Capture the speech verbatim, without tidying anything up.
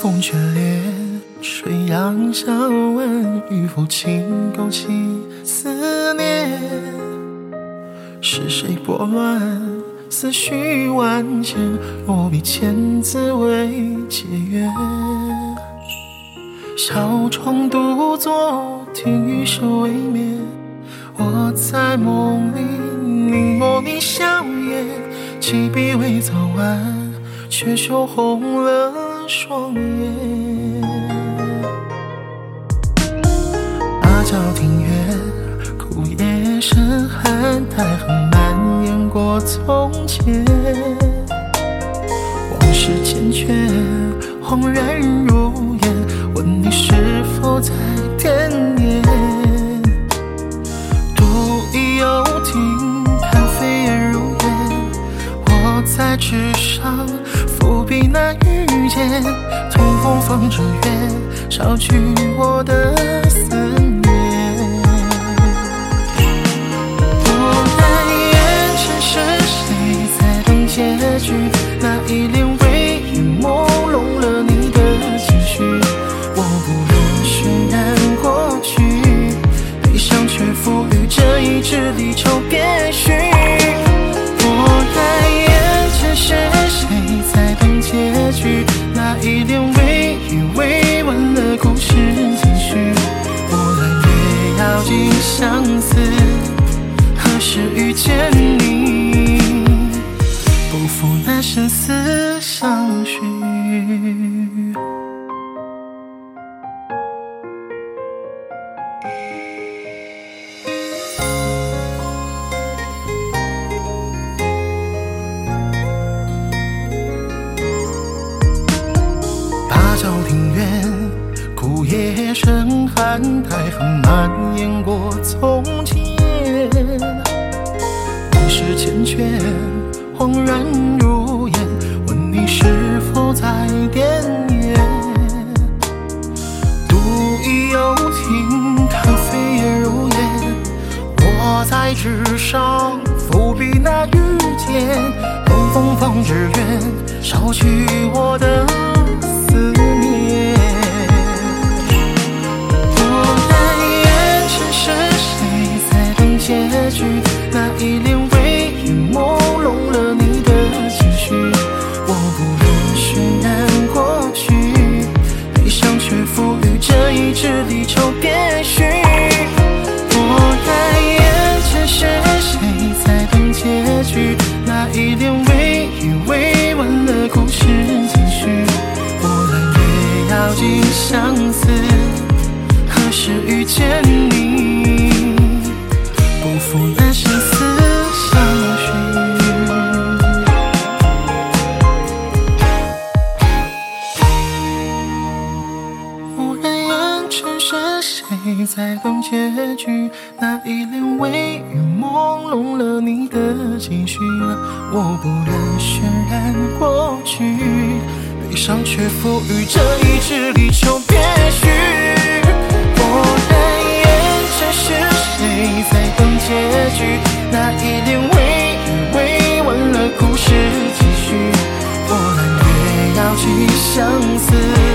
风决裂，水扬相问，与夫情勾起思念。是谁拨乱思绪万千？落笔千字为解约。小窗独坐，听雨声微绵。我在梦里凝眸你笑颜，起笔未早晚，却羞红了双眼。芭蕉庭院，枯叶深寒，苔痕蔓延过从前。往事缱绻，恍然如烟，问你是否在惦念？独倚幽听，看飞燕如烟。我在纸上伏笔那遇见，痛风放着月，捎去我的思念。结局那一帘微雨朦胧了你的情绪，我不忍渲染过去，悲伤却赋予这一支离愁别绪。我来眼前是谁在等结局？那一帘微雨未完了故事继续，我来越咬紧相思，何时遇见你？不负那生死相许。芭蕉庭院，枯叶深寒，苔痕蔓延过从前。往事缱绻，恍然如烟，问你是否在惦念？独倚幽听，看飞燕如烟。我在纸上伏笔那遇见，东风放纸鸢，捎去我的思念。我来眼前是谁在等结局？那一帘微雨朦胧了你的情绪，我不忍渲染过去，悲伤却赋予这一支离愁别绪。我来眼前是谁在等结局？那一帘微雨未完了故事继续，我来越咬紧相思，何时遇见你？不负那生死相许。蓦然眼前是谁在等结局？那一帘微雨朦胧了你的情绪，我不忍渲染过去，悲伤却赋予这一支离愁别绪。蓦然眼前是谁在等结局？那一帘微雨未完了故事继续，我来越咬紧相思。